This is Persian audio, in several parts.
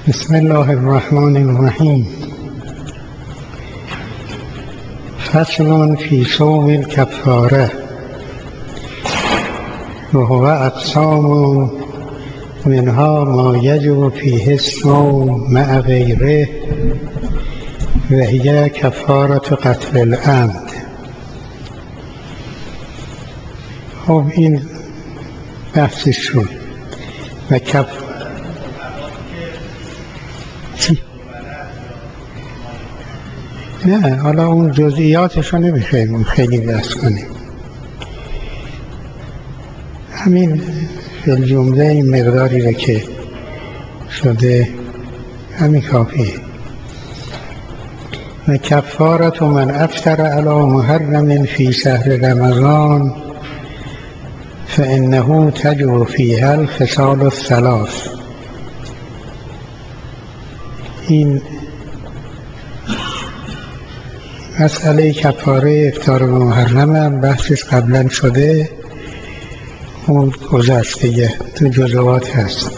بسم الله الرحمن الرحیم. فصل فی صوم الکفاره و هو اقسام منها ما یجب فیه الصوم مع غیره و هی کفاره قتل العمد. خب این بحثی شد و نه حالا اون جزئیاتش رو نمیخوایم خیلی بحث کنیم، همین فی الجمله این مقداری رو که شده همین کافیه. و کفارة من افطر علی محرم فی شهر رمضان فانه تجب فیها الخصال الثلاث. این مسئله کفاره افطار به محرم هم بحثش قبلا شده، اون گذشته تو جزوات هست.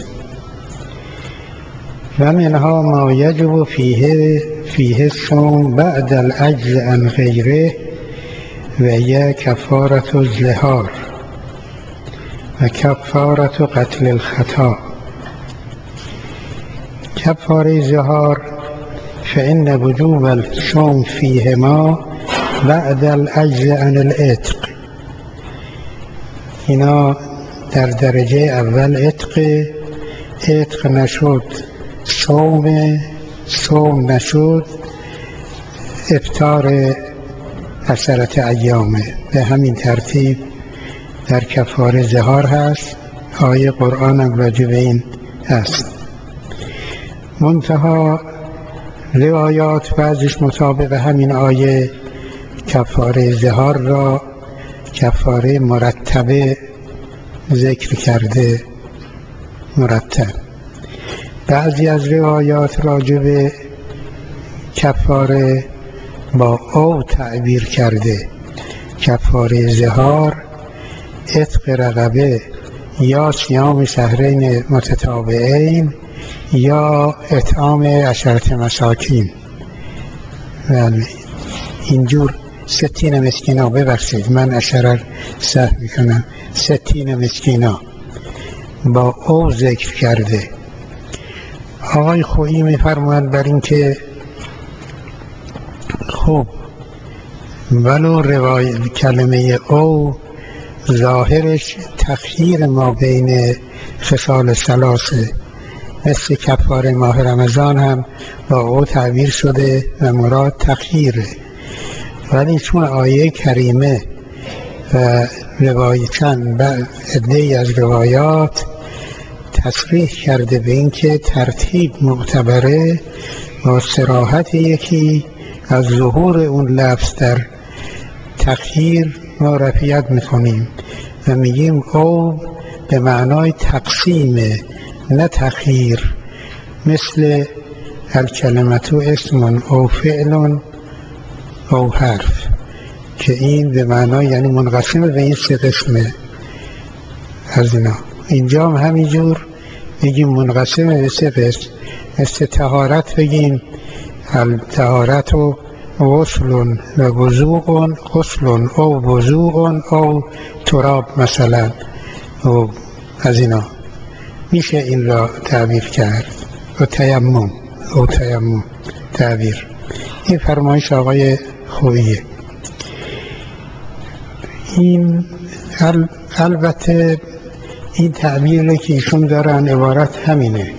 و منها ما یجب فیه الصوم بعد العجز عن غیره و هی کفارة الظهار و کفارة قتل الخطا. کفاره ظهار فإن وجوب الصوم فیهما بعد العجز عن العتق. اینا در درجه اول عتق نشد، صوم نشد، افطار 10 ایامه. به همین ترتیب در کفاره ظهار هست. آیه قرآن هم راجع به این هست. منتها روایات بعضش مطابق همین آیه کفاره ظهار را کفاره مرتبه ذکر کرده، مرتب. بعضی از روایات راجع به کفاره با او تعبیر کرده، کفاره ظهار عتق رقبه یا صیام شهرین متتابعین یا اطعام 10 مساکین. بله اینجور 60 مسکینا، ببخشید من اشاره سهو میکنم، 60 مسکینا با او ذکر کرده. آقای خویی میفرماید بر این که خب ولو روایت کلمه او ظاهرش تخییر ما بین خصال ثلاثه، مثل کفاره ماه رمضان هم با او تعبیر شده و مراد تخییره، ولی چون آیه کریمه و روایتاً عده‌ای از روایات تصریح کرده به این که ترتیب معتبره، با صراحت یکی از ظهور اون لفظ در تخییر ما رفیت میکنیم و میگیم او به معنای تقسیمه نه تخییر، مثل الکلمة اسم او فعل او حرف، که این به معنای یعنی منقسم به این 3 قسمه از اینا. اینجا هم همینجور بگیم منقسم به 3 قسم، مثل طهارت بگیم الطهارت و غسل و وضوء، غسل او وضوء او تراب مثلا، و از اینا میشه این را تعبیر کرد. و تیمم تعبیر. این فرمایش آقای خوییه. این البته این تعبیری که ایشون دارن عبارت همینه.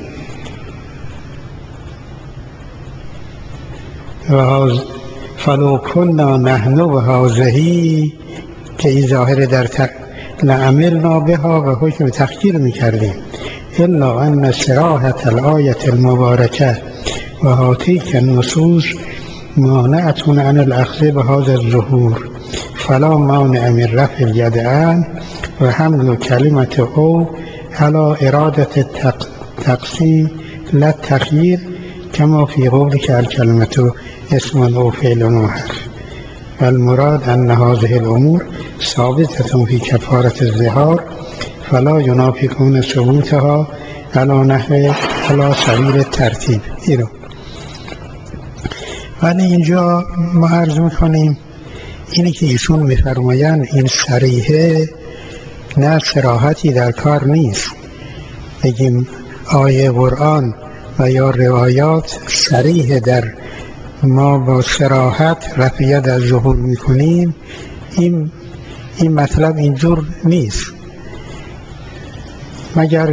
و فلو کنا نحن و هذهی، که این ظاهر در لعملنا بها و حکم تخییر میکردیم، الا ان صراحة الآیة المبارکه و هاتیک النصوص مانعة عن الاخذ بهذا الظهور، فلا مانع من رفع اليد عنه و حمل کلمة او على اراده التقسیم لا التخییر کما فی قولک الکلمة اسم او فعل و حرف. والمراد ان هذه الامور ثابتة في كفارة الظهار فلا ينافي كون ثبوتها على نحو علی سبیل ترتیب اینو. ولی اینجا ما عرض میکنیم اینی که ایشون میفرمایند این صریحه نه صراحتی در کار نیست، بگیم آیه قرآن و یا روایات صریح در ما با صراحت رفع ید از ظهور میکنیم، این مطلب اینجور نیست، مگر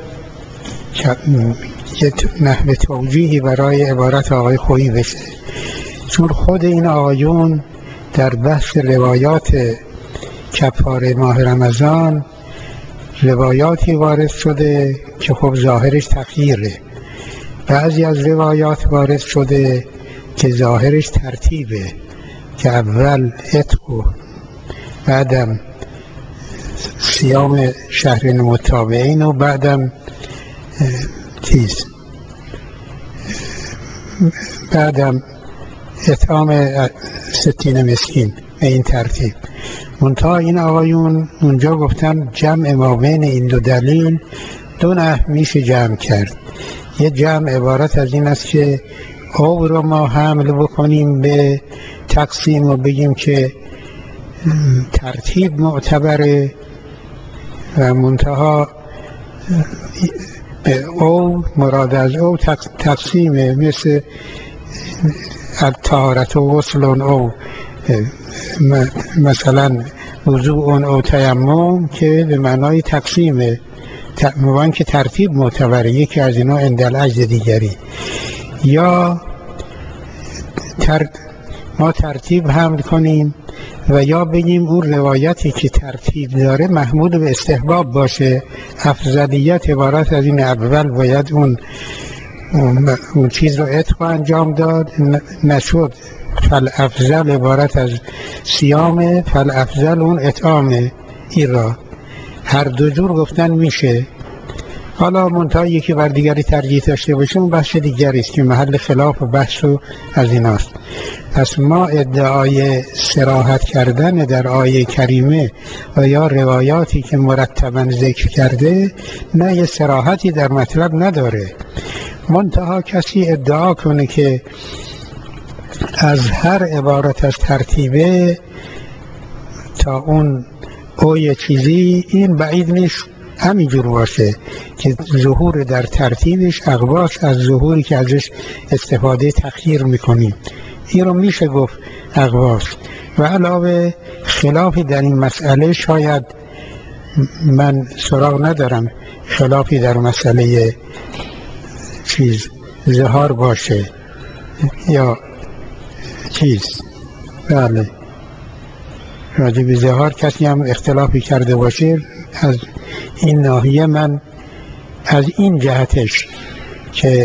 یه نحو توجیهی برای عبارت آقای خویی بشه. چون خود این آقایون در بحث روایات کفاره ماه رمضان روایاتی وارد شده که خب ظاهرش تغییره، بعضی از روایات وارد شده که ظاهرش ترتیبه، که اول عتق و بعدم صیام شهرین متابعین و بعدم بعدم اطعام 60 مسکین به این ترتیب. منتها این آقایون اونجا گفتن جمع ما بین این دو دلیل دو نحو میشه جمع کرد. یه جمع عبارت از این است که او رو ما حمل بکنیم به تقسیم و بگیم که ترتیب معتبره و منتها او مراد از او تقسیمه، مثل طهارت و غسل او مثلا وضوء او تیمم که به معنای تقسیمه، موان که ترتیب معتبره، یکی از اینا اندل عجز دیگری. یا ما ترتیب حمل کنیم و یا بگیم اون روایتی که ترتیب داره محمود به استحباب باشه، افضلیت عبارت از این اول باید اون چیز رو عتق انجام داد، نشد فالافضل عبارت از صیام، فالافضل اون اطعام. این را هر دو جور گفتن میشه. حالا منتها یکی بر دیگری ترجیح داشته باشه اون بحث دیگری است که محل خلاف و بحث و از ایناست. پس ما ادعای صراحت کردن در آیه کریمه و یا روایاتی که مرتبا ذکر کرده نه یه صراحتی در مطلب نداره. منتها کسی ادعا کنه که از هر عبارت از ترتیبه تا اون اوی چیزی، این بعید نیست همینجور باشه که ظهور در ترتیبش اقواس از ظهوری که ازش استفاده تخییر میکنیم. این رو میشه گفت اقواس. و علاوه خلافی در این مسئله شاید من سراغ ندارم، خلافی در مسئله ظهار باشه یا بله راجع به ظهار کسی هم اختلافی کرده باشه، از این ناحیه من از این جهتش که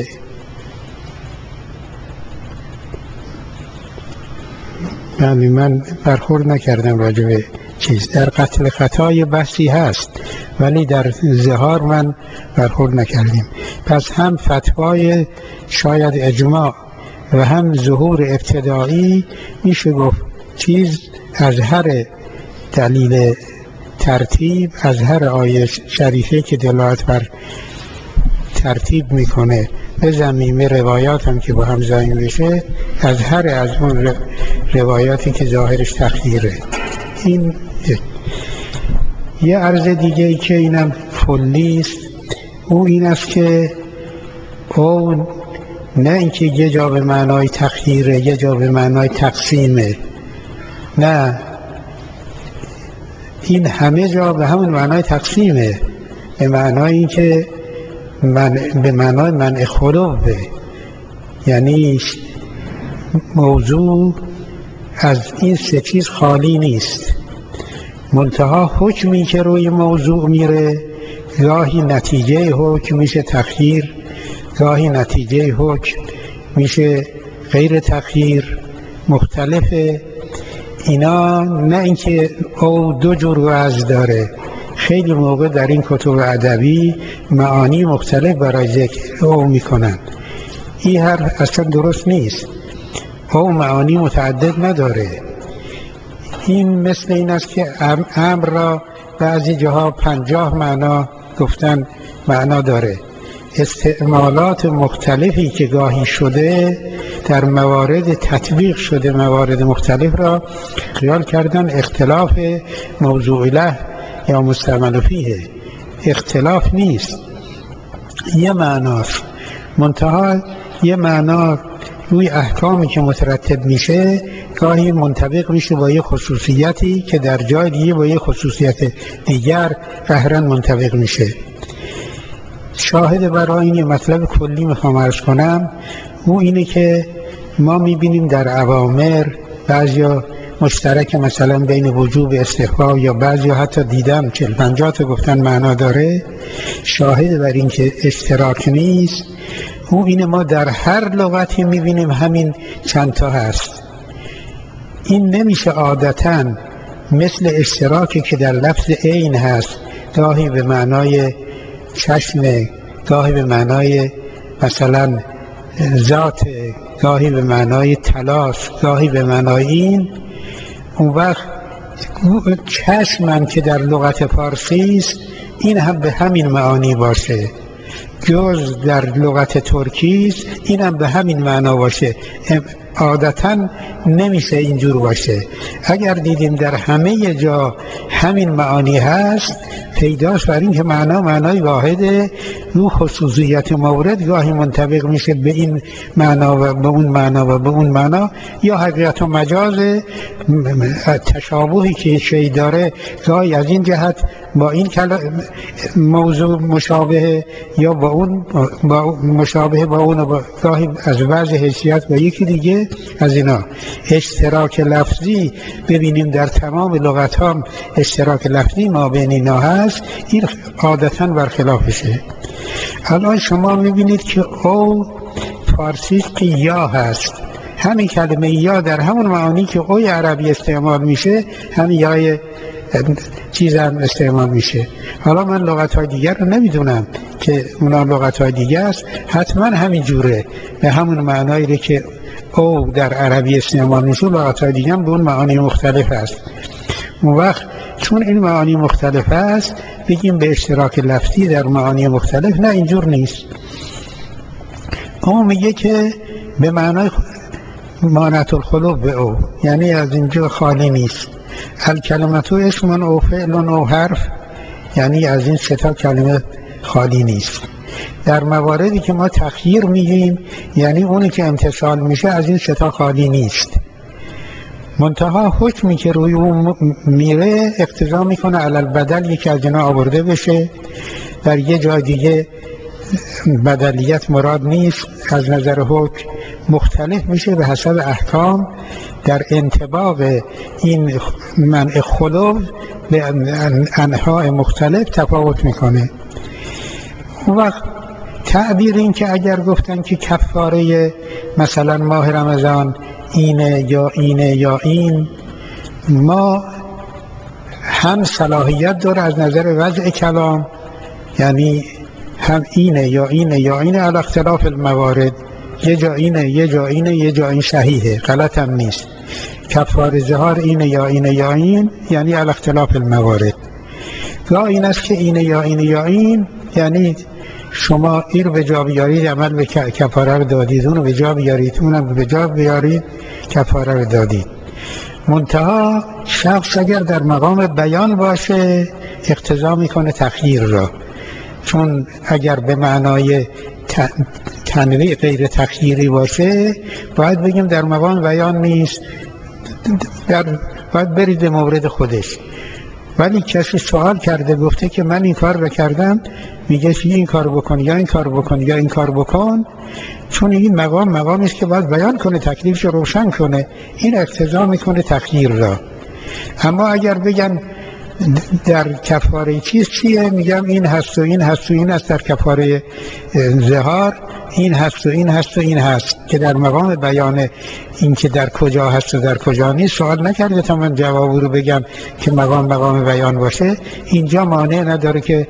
من برخورد نکردم راجع به در قتل خطای بحثی هست ولی در ظهار من برخورد نکردیم. پس هم فتوای شاید اجماع و هم ظهور ابتدایی میشه گفت از هر دلیل ترتیب، از هر آیه شریفه که دلالت بر ترتیب میکنه به ضمیمه روایات هم که با هم ضمیم بشه، از هر از اون روایاتی که ظاهرش تخییره. این یه عرض دیگه ای که اینم کلی است، او این است که او نه اینکه یه جا به معنای تخییره یه جا به معنای تقسیمه، نه، این همه جا به همون معنای تقسیمه، به معنای این که به معنای منع خلوه، یعنی موضوع از این سه چیز خالی نیست. منتها حکمی که روی موضوع میره گاهی نتیجه حکم میشه تخییر، گاهی نتیجه حکم میشه غیر تخییر، مختلفه. اینا نه اینکه او دو جور وضع داره، خیلی موقع در این کتب ادبی معانی مختلف برای ذکر او میکنن، این هر اصلا درست نیست. او معانی متعدد نداره. این مثل این است که امر را بعضی جاها 50 معنا گفتن معنا داره، استعمالات مختلفی که گاهی شده در موارد تطبیق شده، موارد مختلف را خیال کردن اختلاف موضوع له یا مستعمل فیه. اختلاف نیست، یه معناست، منتها یه معنا روی احکامی که مترتب میشه گاهی منطبق میشه با یه خصوصیتی که در جای دیگه با یه خصوصیت دیگر قهرن منطبق میشه. شاهد برای این مطلب کلی میخوام عرض کنم، او اینه که ما میبینیم در اوامر بعضیا مشترک مثلا بین وجوب استحباب یا بعضیا حتی دیدم 40-50 تا گفتن معنا داره. شاهد بر این که اشتراک نیست او اینه ما در هر لغتی میبینیم همین چند تا هست. این نمیشه عادتاً مثل اشتراکی که در لفظ عین هست، گاهی به معنای چشم، گاهی به معنای مثلا ذات، گاهی به معنای تلاش، گاهی به معنای این. اون وقت چشمم که در لغت فارسی است این هم به همین معانی باشه، جز در لغت ترکی است این هم به همین معنا باشه. عادتاً نمیشه اینجور باشه. اگر دیدیم در همه جا همین معانی هست، پیداست بر این که معنای واحده، رو خصوصیت مورد گاهی منطبق میشه به این معنا و به اون معنا و به اون معنا، یا حقیقت و مجاز تشابهی که شی داره گاهی از این جهت با این موضوع مشابه یا با اون مشابه با اون، و گاهی از بعض حیثیت با یکی دیگه از اینا. اشتراک لفظی ببینیم در تمام لغت ها اشتراک لفظی ما بین اینا هست، این عادتاً برخلافشه. الان شما میبینید که او فارسی که یا هست، همین کلمه یا در همون معانی که اوی عربی استعمال میشه همین یای چیز هم استعمال میشه. حالا من لغت‌های دیگر رو نمیدونم که اونا لغت‌های دیگر است، حتما همین جوره به همون معنایی که او در عربی استعمال میشه لغت‌های دیگر هم به اون معانی مختلف است. اون وقت چون این معانی مختلف است بگیم به اشتراک لفظی در معانی مختلف، نه اینجور نیست. او میگه که به معنای مانعت الخلو به او، یعنی از اینجا خالی نیست. الکلمتو اسم او فعل او حرف، یعنی از این سه تا کلمه خالی نیست. در مواردی که ما تخییر میگیم یعنی اونی که امتثال میشه از این سه تا خالی نیست، منتها حکمی که روی اون میره اقتضا میکنه علی البدل یکی از اینا آورده بشه. در یه جای دیگه بدلیت مراد نیست، از نظر حکم مختلف میشه به حسب احکام، در انطباق این منع خلو به انواع مختلف تفاوت میکنه. اون وقت تعبیر این که اگر گفتن که کفاره مثلا ماه رمضان اینه یا اینه یا این، ما هم صلاحیت داره از نظر وضع کلام، یعنی هم اینه یا اینه یا اینه علی اختلاف الموارد، یه جا اینه یه جا اینه یه جا این صحیحه، غلط هم نیست. کفاره ظهار اینه یا اینه یا این یعنی علی اختلاف الموارد. یا این است که اینه یا اینه یا این یعنی شما این رو به جا بیارید عمل به کفاره رو دادید، اون رو به جا بیارید اونم به جا بیارید کفاره رو دادید. منتها شخص اگر در مقام بیان باشه اقتضا میکنه تخییر را، چون اگر به معنای تنویع غیر تخییری باشه باید بگیم در مقام بیان نیست، باید برید به مورد خودش. ولی کسی سوال کرده گفته که من این کار رو کردم، میگه این کار بکن یا این کار بکن یا این کار بکن، چون این مقامی است که باید بیان کنه، تکلیفش رو روشن کنه، این اقتضا میکنه تخییر را. اما اگر بگن در کفاره چیز چیه، میگم این هست و این هست و این هست، در کفاره ظهار این هست و این هست و این هست، که در مقام بیان این که در کجا هست و در کجا نیست سوال نکرده تا من جواب رو بگم که مقام بیان باشه. اینجا مانع نداره که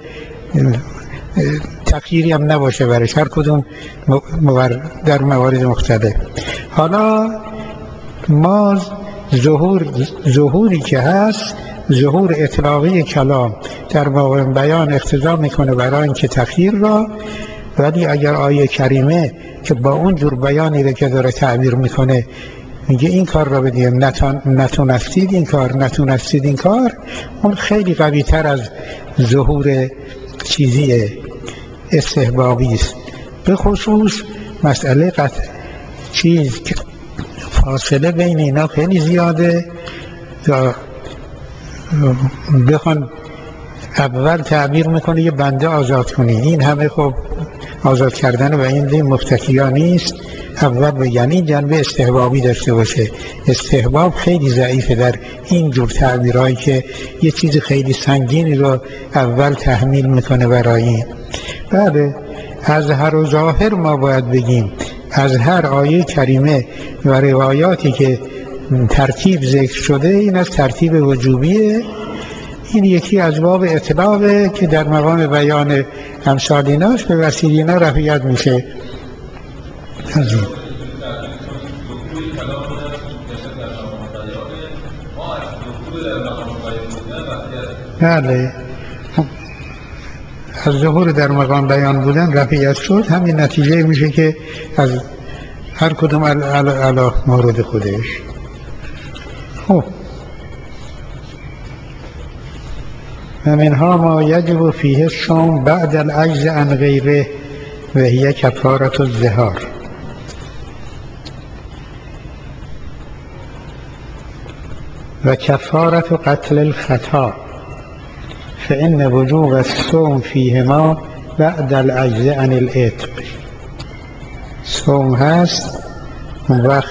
تغییری هم نباشه برش، هر کدوم در موارد مختلف. حالا ما ظهوری که هست، ظهور اطلاقی کلام در مقام بیان اقتضا میکنه برای اینکه تخییر را، ولی اگر آیه کریمه که با اون جور بیانی رو که داره تعبیر میکنه میگه این کار را بدید، نتونستید این کار، نتونستید این کار، اون خیلی قوی تر از ظهور چیزی استحبابی است. به خصوص مسئله چیز که فاصله بین اینا خیلی زیاده، یا بخوان اول تعبیر میکنه یه بنده آزاد کنید، این همه خب آزاد کردن و این مفتکیا نیست. اول به یعنی جنبه استحبابی داشته باشه. استحباب خیلی ضعیفه در این جور تعبیرهایی که یه چیز خیلی سنگینی رو اول تحمیل میکنه برای این. بله، از هر ظاهر ما باید بگیم از هر آیه کریمه و روایاتی که ترتیب ذکر شده این از ترتیب وجوبیه. این یکی از باب اطلاقه که در مقام بیان امثال ایناش به وسیله اینا رفیعت میشه. از این بله، از ظهور در مقام بیان بودن رفیعت شد، همین نتیجه میشه که از هر کدوم علا مورد خودش. خب ومنها ما یجب فیه الصوم بعد العجز عن غیره و هی کفارة الظهار. و کفارة قتل الخطا فإن وجوب الصوم فیهما بعد العجز عن العتق. صوم هست، اون وقت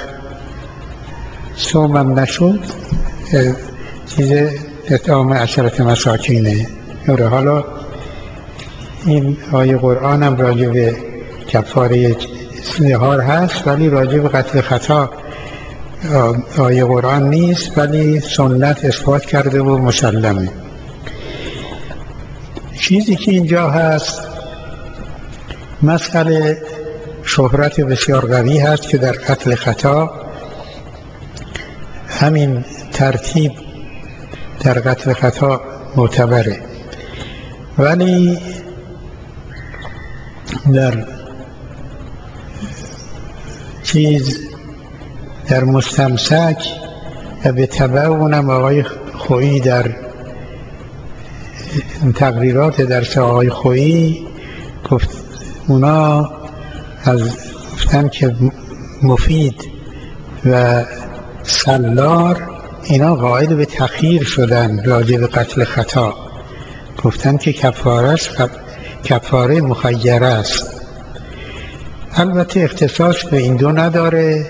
صومم نشد چیز اطعام 10 مساکینه. حالا این آیه قرآن هم راجع به کفاره ظهار هست ولی راجع به قتل خطا آیه قرآن نیست، ولی سنت اثبات کرده و مسلمه. چیزی که اینجا هست مسئله شهرت بسیار قوی هست که در قتل خطا همین ترتیب در قتل خطا معتبره، ولی در در مستمسک و به تبع اونم آقای خویی در تقریرات درس آقای خویی گفت اونا گفتن که مفید و سلار اینا قائل به تخییر شدن راجع به قتل خطا، گفتن که کفاره مخیره است. البته اختصاص به این دو نداره.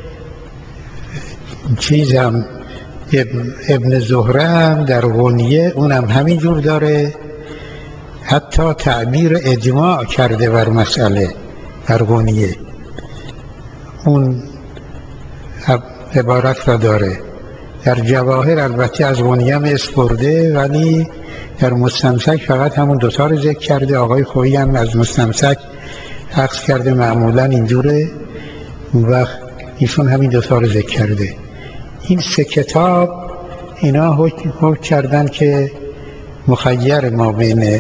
چیزم ابن زهره هم در غنیه اونم همین جور داره، حتی تعبیر اجماع کرده بر مسئله در غنیه، اون عبارت را داره. در جواهر البته از غنیه هم اسپرده ولی در مستمسک فقط همون دوتا رو ذکر کرده. آقای خویی هم از مستمسک حقص کرده معمولا اینجوره و ایشون همین دوتا رو ذکر کرده. این 3 کتاب اینا حکم کردن که مخیر ما بین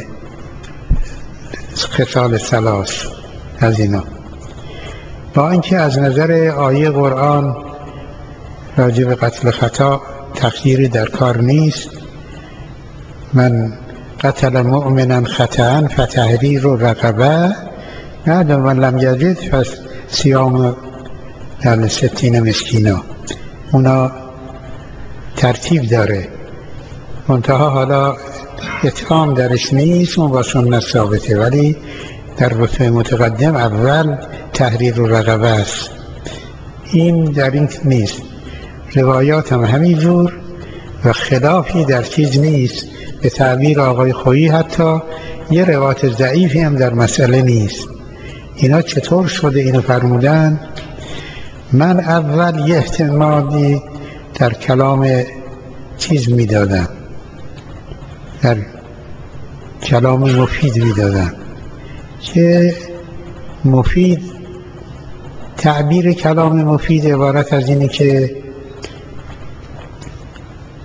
خصال ثلاث از اینا، با اینکه از نظر آیه قرآن راجع به قتل خطا تخییری در کار نیست. من قتل مؤمنا خطأ فتحریر رقبه بعد من لم یجد پس صیام 60 مسکینا. اونا ترتیب داره، منتها حالا اطعام درش نیست، اون با سنت ثابته، ولی در رتبه متقدم اول تحریر رقبه است. این در این نیست. روایات هم همین جور و خلافی در چیز نیست. به تعبیر آقای خویی حتی یه روایت ضعیفی هم در مسئله نیست. اینا چطور شده اینو فرمودن؟ من اول یه احتمالی در کلام چیز میدادم، در کلام مفید میدادم که مفید تعبیر کلام مفید عبارت از اینه که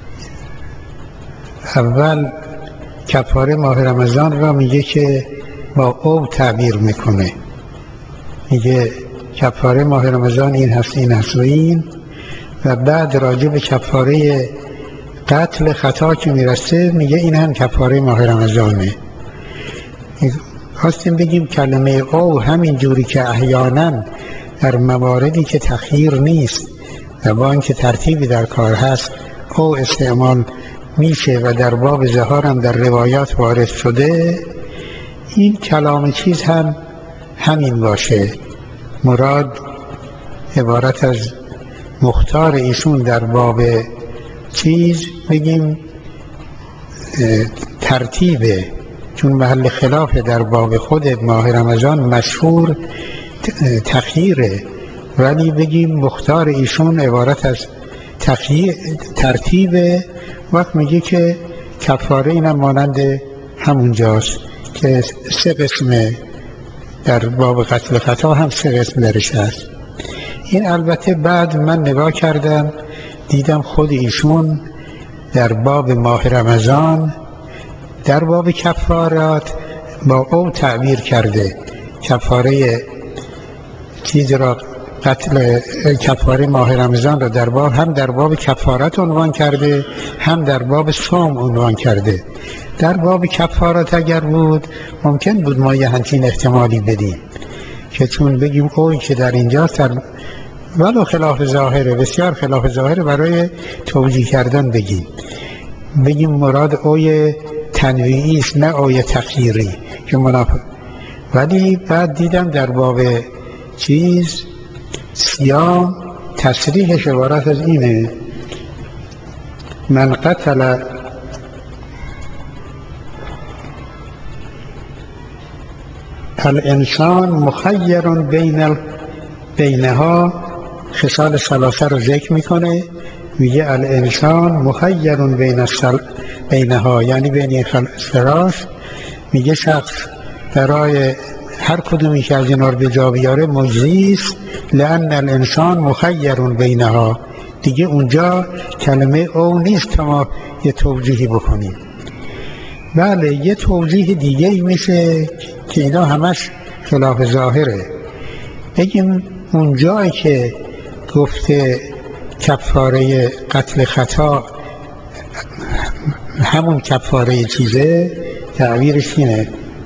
اول کفاره ماه رمضان را میگه که با او تعبیر میکنه، میگه کفاره ماه رمضان این هست این هست و این، و بعد راجع به کفاره قتل خطا که میرسه میگه این هم کفاره ماه رمضانه. خواستیم بگیم کلمه او همین جوری که احیانا در مواردی که تخییر نیست و با اینکه ترتیبی در کار هست او استعمال میشه و در باب ظهار هم در روایات وارد شده، این کلام چیز هم همین باشه، مراد عبارت از مختار ایشون در باب چیز بگیم ترتیبه، چون محل خلاف در باب خود ماه رمضان مشهور تخییره، ولی بگیم مختار ایشون عبارت از ترتیبه. وقت میگه که کفاره اینم مانند همونجاست که 3 قسمه، در باب قتل خطا هم 3 قسم درش هست. این البته بعد من نگاه کردم دیدم خود ایشون در باب ماه رمضان در باب کفارات با او تعبیر کرده، کفاره چیز را قتل کفاره ماه رمضان را در باب هم در باب کفارات عنوان کرده هم در باب صوم عنوان کرده. در باب کفارات اگر بود ممکن بود ما یه همچین احتمالی بدیم که چون بگیم اوی که در اینجاست ولو خلاف ظاهره، بسیار خلاف ظاهره، برای توجیه کردن بگیم مراد اوی تنویعی است نه اوی تخییری که منافق. ولی بعد دیدم در باب چیز صیام تصریحش عبارت از اینه: من قتل الانسان مخیر بینها، خصال ثلاثه رو ذکر میکنه، میگه الانسان مخیر بینها، یعنی بین این ثلاث، میگه شخص برای هر کدومی که از اینا رو به جا بیاره مجزی است، لأن الانسان مخیر بینها. دیگه اونجا کلمه او نیست تا ما یه توجیهی بکنیم. بله یه توجیه دیگه میشه که اینا همش خلاف ظاهره، بگیم اونجایی که گفته کفاره قتل خطا همون کفاره چیزه، تعبیرش اینه: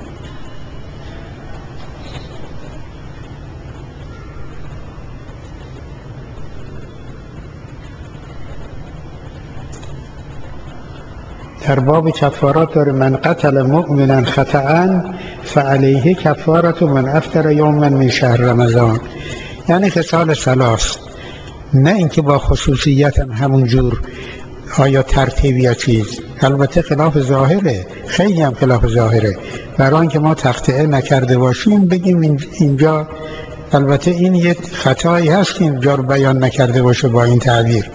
در باب کفارات داره من قتل مؤمنا خطأ فعلیه کفارت من افطر یوما من شهر رمضان، یعنی خصال ثلاث، نه اینکه با خصوصیت همون جور آیا ترتیب یا چیز. البته خلاف ظاهره، خیلی هم خلاف ظاهره، برای اینکه ما تقطعه نکرده باشیم بگیم اینجا البته این یک خطایی هست که اینجا رو بیان نکرده باشه با این تعبیر،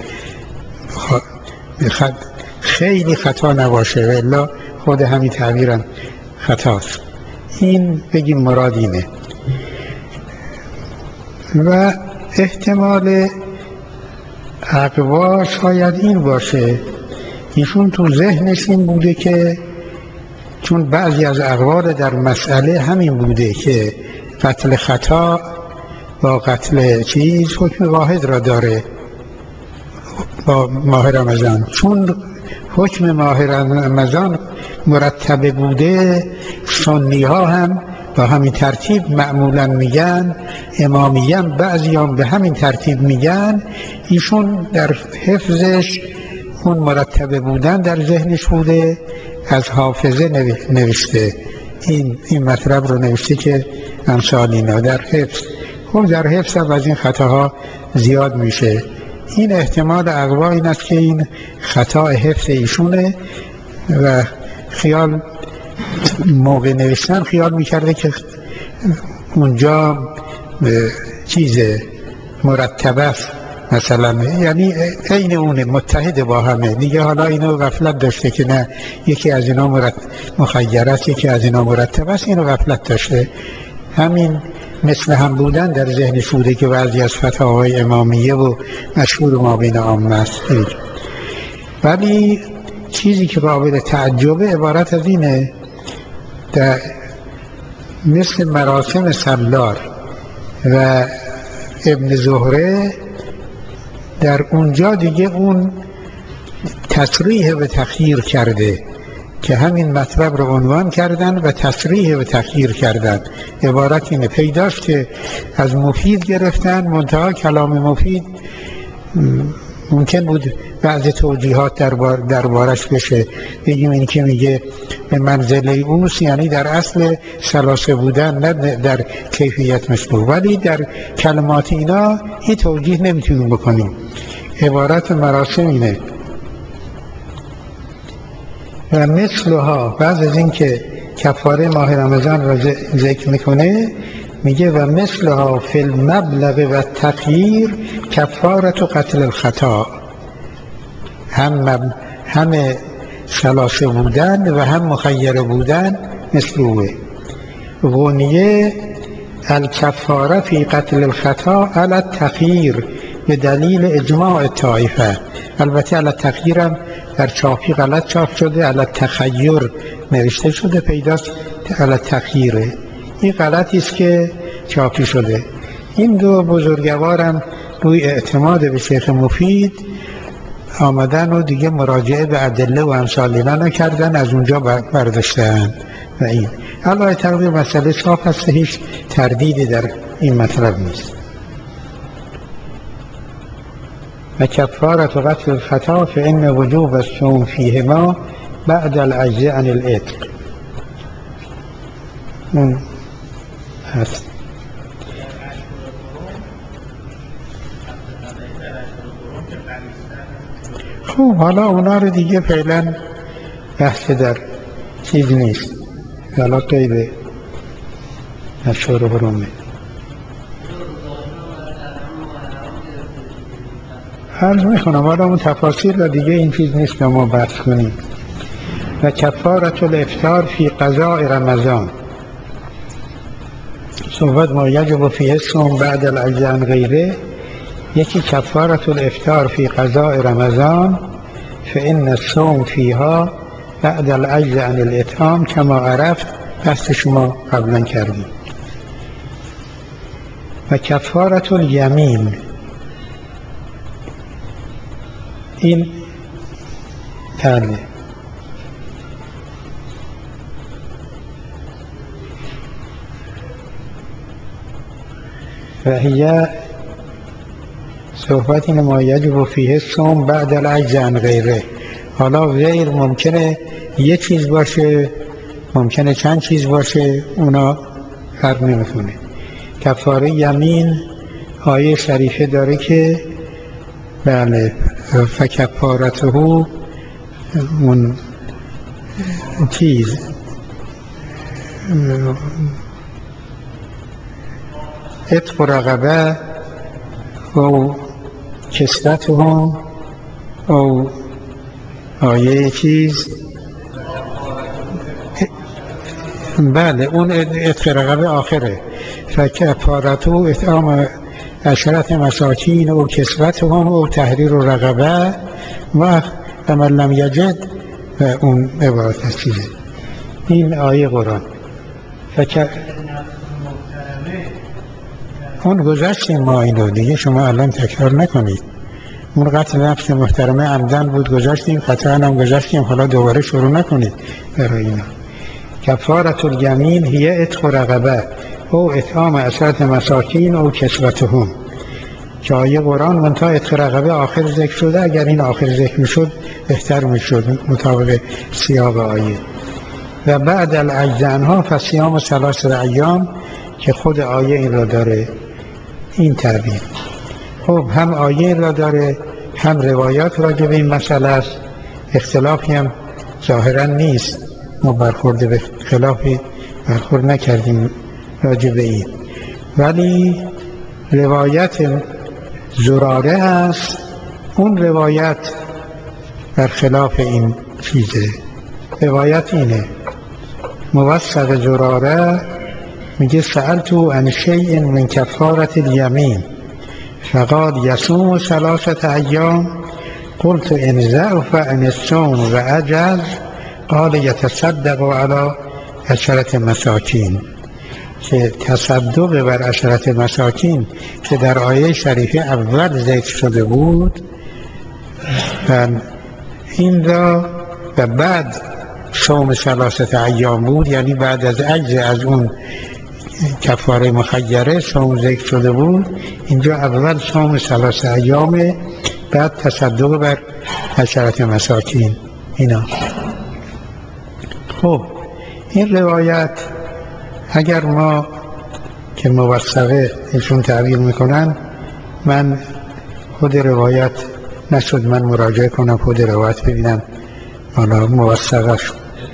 خیلی خطا نباشه الا خود همین تعبیرم خطاست. این بگیم مراد اینه. و احتمال اقوا شاید این باشه ایشون تو ذهنش این بوده که چون بعضی از اقوال در مسئله همین بوده که قتل خطا با قتل چیز حکم واحد را داره با ماه رمضان، چون حکم ماه رمضان مرتبه بوده، سنی ها هم با همین ترتیب معمولا میگن، امامی هم بعضی هم به همین ترتیب میگن. ایشون در حفظش اون مرتبه بودن در ذهنش بوده، از حافظه نوشته این مطلب رو نوشته که امثال اینا در حفظ، خب در حفظ هم از این خطاها زیاد میشه. این احتمال اقوا این است که این خطا حفظ ایشونه و خیال موقع نوشتن خیال میکرده که اونجا چیز مرتبه است مثلا، یعنی عین اونه، متحد با همه دیگه. حالا اینو غفلت داشته که نه یکی از اینا مخیر است یکی از اینا مرتبه است، اینو غفلت داشته. همین مثل هم بودن در ذهن بوده که بعضی از فتاوای امامیه و مشهور ما بین عامه است. ولی چیزی که قابل تعجبه عبارت از اینه: مثل مراسم سالار و ابن زهره در اونجا دیگه اون تصریح به تخییر کرده که همین مطلب رو عنوان کردن و تصریح به تخییر کردن. عبارت اینه، پیداست که از مفید گرفتن، منتها کلام مفید ممکن بود بعض توجیهات دربارش بشه. بگیم این که میگه به منزله اوست، یعنی در اصل سلاسه بودن، نه در کیفیت مشبوه، ولی در کلمات اینا این توجیه نمیتونیم بکنیم. عبارت مراسم اینه و مثلها. بعد از این که کفاره ماه رمضان را ذکر میکنه میگه و مثلها فی المبلغ و تغییر کفارت و قتل الخطا. هم سلاسه بودن و هم مخیر بودن مثلوه. غنیه الکفاره فی قتل الخطا علی التغییر به دلیل اجماع طایفه. البته علی التغییر هم در چاپی غلط چاپ شده، علی التخیر نوشته شده، پیداست علی التغییره. این غلطی است که چاپی شده. این دو بزرگوارم روی اعتماد به شیخ مفید آمدن و دیگه مراجعه به ادله و امثال اینا نکردن، از اونجا برداشتن. و این علاوه تقدیر مسئله صاف هست، هیچ تردیدی در این مطلب نیست. و کفارت و قتل الخطا فإن وجوب الصوم فیهما بعد العجز عن العتق. هست. خب حالا اونا رو دیگه فعلا بحث در چیز نیست، حالا قیبه اشهر حرمه. عرض میکنم حالا اون تفاصیل را دیگه این چیز نیست که ما بحث کنیم. و کفارت الافطار فی قضاء رمضان صحبت ما یجب فیه الصوم بعد العجز عن غیره. یکی کفارت الافطار فی قضاء رمضان فإن الصوم فیها بعد العجز عن الاطعام کما عرفت، بحث شما قبلا کردیم. و کفارت الیمین، این بله و هی صحبت این ما یجب فیه الصوم بعد العجز عن غیره. حالا غیر ممکنه یه چیز باشه، ممکنه چند چیز باشه، اونا فرق نمیکنه. کفاره یمین آیه شریفه داره که بله فکفارته اون چیز عتق رقبه و کسوتهم او آیه چیز بله اون عتق رقبه آخره. فکفارته اطعام 10 مساکین و کسوتهم و تحریر رقبه و من لم یجد، و اون عبارت از چیزه. این آیه قرآن اون گذاشتیم ما اینو دیگه، شما الان تکرار نکنید. اون قتل نفس محترمه عمدن بود، گذاشتیم، قطعا هم گذاشتیم، حالا دوباره شروع نکنید برای اینا. کفارت الیمین هی عتق رقبه او اطعام 10 مساکین او کسوتهم، که آیه قرآن منتها عتق رقبه آخر ذکر شده. اگر این آخر ذکر میشد بهتر میشد مطابق سیاق آیه. و بعد العجز عنها فصیام 3 ایام که خود آیه این را داره، این تعبیر. خب هم آیه این را داره، هم روایات راجع به این مسئله است. اختلافی هم ظاهرا نیست، ما برخورده به خلافی برخورد نکردیم راجع به این. ولی روایت زراره است، اون روایت برخلاف این چیزه. روایت اینه، موثق زراره میگه سألتو عن شیء من کفارت الیمین فقال یصوم 3 ایام قلت ان ضعف عن الصوم و عجز قال یتصدق علی 10 مساکین. که تصدق بر عشرت مساکین که در آیه شریفه اول ذکر شده بود و این را و بعد صوم 3 ایام بود، یعنی بعد از عجز از اون کفاره مخیره صوم ذکر شده بود. اینجا اول صوم 3 ایام، بعد تصدق بر عشرت مساکین. اینا خب این روایت اگر ما که موثقه ایشون تعبیر میکنن، من خود روایت نشد من مراجعه کنم خود روایت ببینم حالا موثقه شد.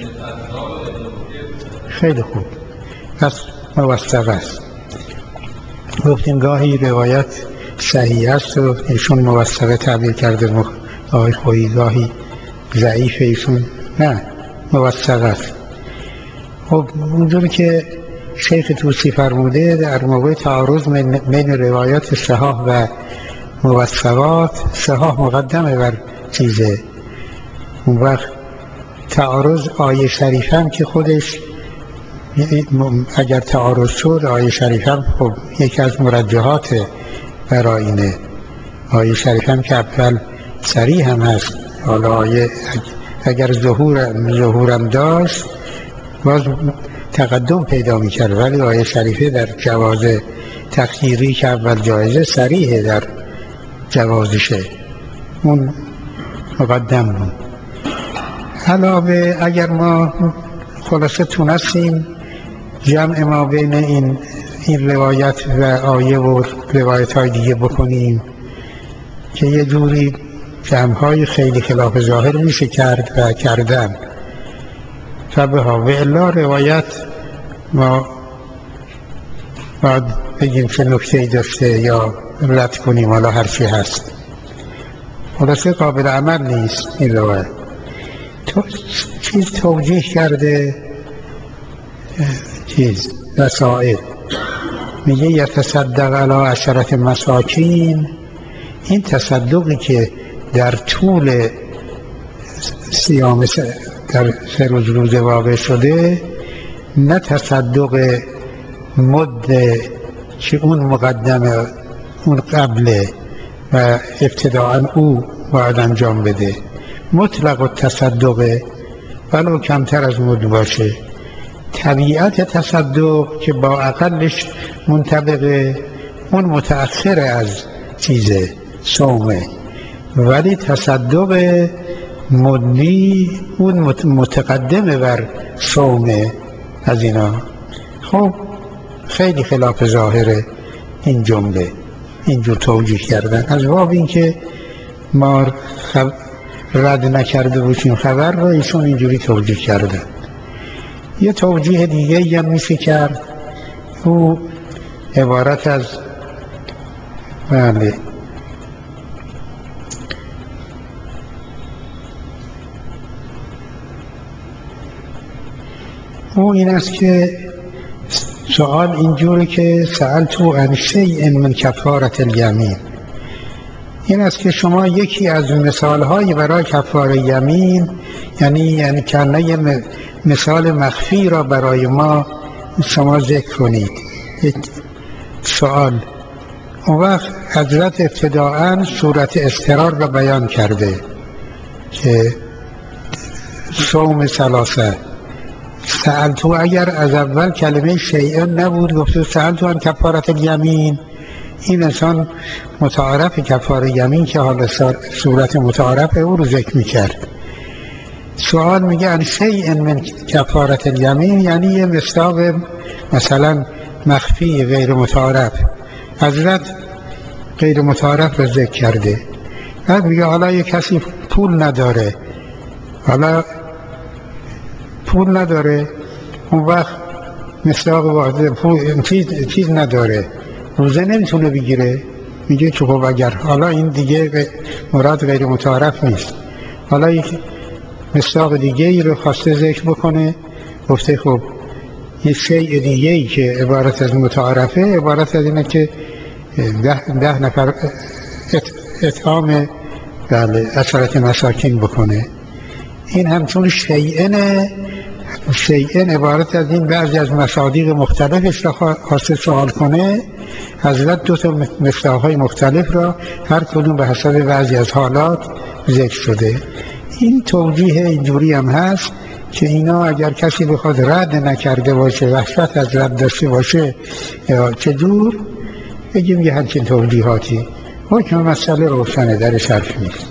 خیلی خوب، پس موثقه است. گفتیم گاهی روایت صحیح است و ایشون موثقه تعبیر کرده، گاهی خویی گاهی ضعیف ایشون نه موثقه است. خب اونجوری که شیخ طوسی فرموده در موقع تعارض بین روایات صحاح و موثقات، صحاح مقدمه بر چیزه. اون وقت تعارض آیه شریف هم که خودش اگر تعارض شد، آیه شریف هم خب یکی از مرجحات برای اینه. آیه شریف هم که اول صریح هم هست، حالا آیه اگر ظهورم داشت باز تقدم پیدا میکرد، ولی آیه شریفه در جواز تخییری که اول جایزه صریحه در جوازشه، اون مقدم بود. علاوه اگر ما خلاصه تونستیم جمع ما بین این روایت و آیه و روایت های دیگه بکنیم که یه جوری جمع های خیلی خلاف ظاهر میشه کرد و کردن فبها و الا روایت ما باید بگیم چه نکته‌ای داشته یا رد کنیم، حالا هر چی هست خلاصه قابل عمل نیست. این روایت چیز توجیه کرده، چیز رسائل میگه یتصدق علی عشرت مساکین. این تصدقی که در طول صیام در 3 روز واقع شده، نه تصدق مد که اون مقدمه اون قبله و ابتداعا او باید انجام بده، مطلق التصدق ولو کمتر از مد باشه. طبیعت تصدق که با اقلش منطبقه، اون متأخر از چیزه صومه، ولی تصدق مدنی اون متقدمه بر صومه از اینا. خب خیلی خلاف ظاهره این جمله اینجور توجیه کردن، از باب این که ما رد نکرده باشیم خبر رو ایشون اینجوری توجیه کردن. یه توجیه دیگه هم میشه کرد، او عبارت از بله او این است که سوال اینجوری که سألتو عن شیء من کفارة الیمین، این است که شما یکی از مثالهای برای کفاره یمین، یعنی کنه یه مثال مخفی را برای ما شما ذکر کنید. سوال اون وقت حضرت ابتداءً صورت اضطرار را بیان کرده که صوم 3 سألتو اگر از اول کلمه شیئا نبود گفته سألتو عن کفارة الیمین، این انسان متعارف کفاره یمین که حالا صورت متعارف او رو ذکر میکرد. سوال میگه عن شیء من کفارة الیمین، یعنی یه مصداق مثلا مخفی غیر متعارف، حضرت غیر متعارف رو ذکر کرده. بعد میگه حالا یه کسی پول نداره، حالا پول نداره، اون وقت مصداق واضح پول چیز نداره، روزه نمیتونه بگیره، میگه که خب اگر حالا این دیگه مراد غیر متعارف نیست، حالا یک مصداق دیگه ای رو خواسته ذکر بکنه، گفته خب یه شیء دیگه ای که عبارت از متعارفه، عبارت از اینه که 10 نفر اطعام 10 مساکین بکنه. این همچون شیئنه شیئن عبارت از این بعضی از مصادیق مختلفش را خاصه سوال کنه، حضرت دو تا مصداق‌های مختلف را هر کدوم به حسب بعضی از حالات ذکر شده. این توجیه اینجوری هم هست که اینا اگر کسی بخواد رد نکرده باشه، وحشت از رد داشته باشه یا چه دور بگیم یه همچین توجیهاتی، حکم مسئله روشنه، درش حرف نیست.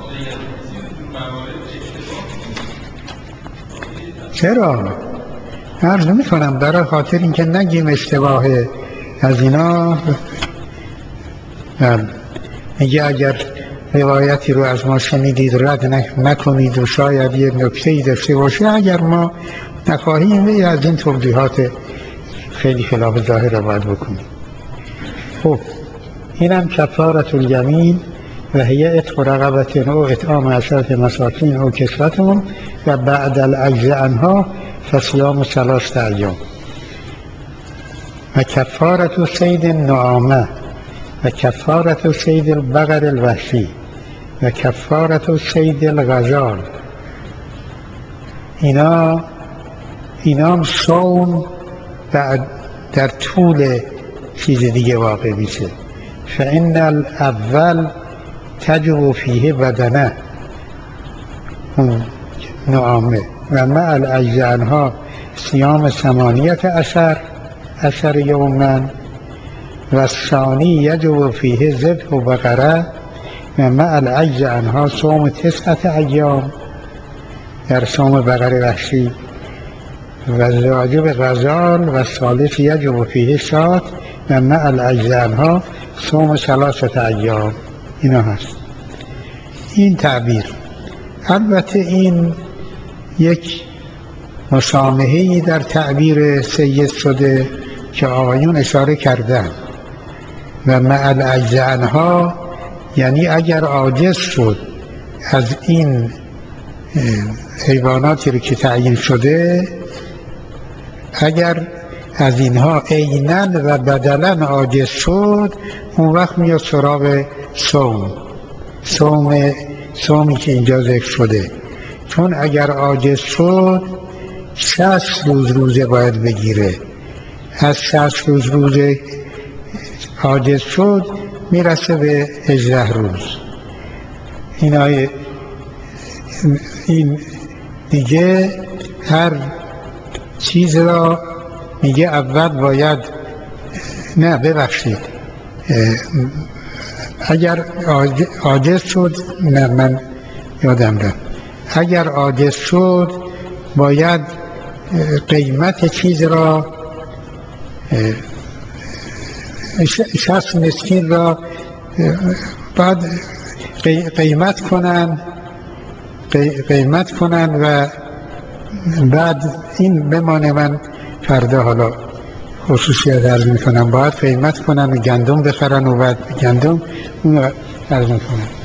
چرا؟ عرض میکنم برای خاطر اینکه نگیم اشتباهه از اینا. میگه اگر روایتی رو از ما شنیدید رد نکنید و شاید یه نکته‌ای داشته باشه، اگر ما نخواهیم از این توضیحات خیلی خلاف ظاهر رو باید بکنیم. خب اینم کفارة الیمین و هی عتق رقبة او اطعام 10 مساکین او کسوتهم و بعد العجز عنها فصیام 3 ایام. و کفارة صید النعامه و کفارة صید البقر الوحشی و کفارة صید الغزال. اینا هم صوم در طول چیز دیگه واقع میشه. فإن الاول تجب فیه بدنه اون نعامه و مع العجز عنها صیام 18 یوما و الثانی یجب فیه ذبح و بقره و مع العجز عنها صوم 9 ایام در صوم بقر وحشی و واجب غزال و الثالث یجب فیه شات و مع العجز عنها صوم 3 ایام. اینا هست این تعبیر. البته این یک مسامحه‌ای در تعبیر سید شده که آقایون اشاره کردن و مع العجز عنها یعنی اگر عاجز شد از این حیواناتی رو که تعیین شده، اگر از اینها عیناً و بدلاً عاجز شد، اون وقت میاد سراغ صومی که اینجا ذکر شده. چون اگر عاجز شد 60 روزه باید بگیره. از 60 روزه عاجز شد میرسه به 18 روز. این دیگه هر چیز را میگه اول باید اگر عاجز شد من یادم رفت، اگر عاجز شد باید قیمت چیز را 60 مسکین را بعد قیمت کنن و بعد این بمانه. من فردا حالا خصوصیت عرض میکنم، باید قیمت کنن و گندم بخرن و بعد گندم اون عرض میکنن.